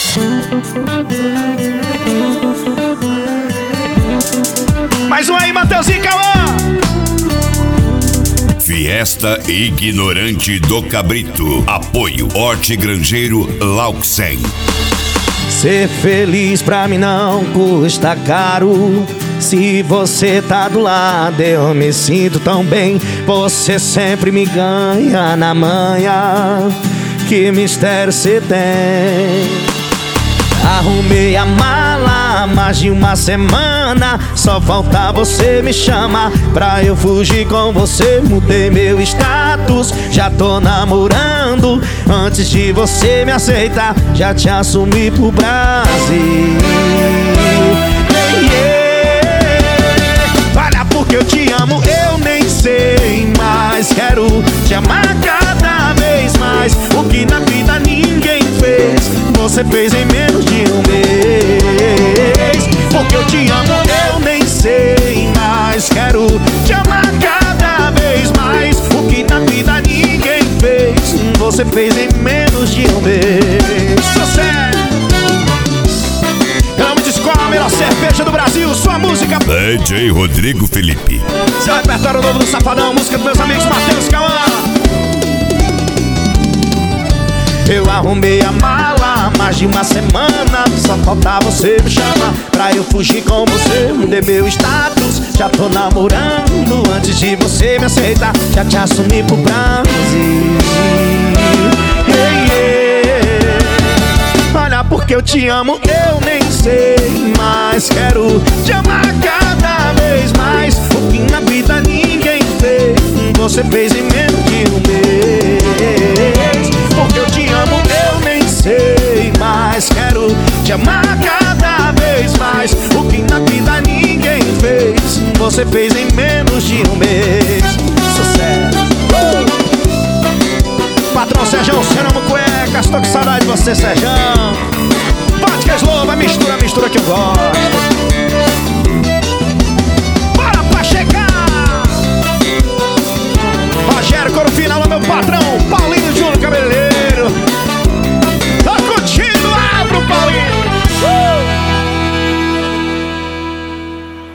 Mais um aí, Matheusinho e Cauã. Fiesta Ignorante do Cabrito. Apoio Horti Grangeiro Lauxen. Ser feliz pra mim não custa caro. Se você tá do lado eu me sinto tão bem. Você sempre me ganha na manhã. Que mistério cê tem? Arrumei a mala há mais de uma semana. Só falta você me chamar pra eu fugir com você. Mudei meu status, já tô namorando. Antes de você me aceitar, já te assumi pro Brasil. Olha, porque eu te amo, eu nem sei mais. Quero te amar cada vez mais. O que na vida ninguém fez, você fez em menos de um mês. Porque eu te amo, eu nem sei mais. Quero te amar cada vez mais. O que na vida ninguém fez, você fez em menos de um mês. Sucesso! Em nome de Escola, a melhor cerveja do Brasil. Sua música DJ Rodrigo Felipe. Seu repertório novo do Safadão. Música dos meus amigos Matheus e Cauã. Eu arrumei a mala há mais de uma semana. Só falta você me chamar pra eu fugir com você. Mudei meu status, já tô namorando. Antes de você me aceitar, já te assumi pro Brasil. Olha, porque eu te amo, eu nem sei mais. Quero te amar cada vez mais. O que na vida ninguém fez, você fez em menos de um mês. Porque eu te amo, eu nem sei mais. Quero te amar cada vez mais. O que na vida ninguém fez, você fez em menos de um mês. Sucesso! Patrão Serjão, seu nome cuecas. Tô com saudade de você, Serjão. Vodka Slow, vai mistura, mistura que eu gosto.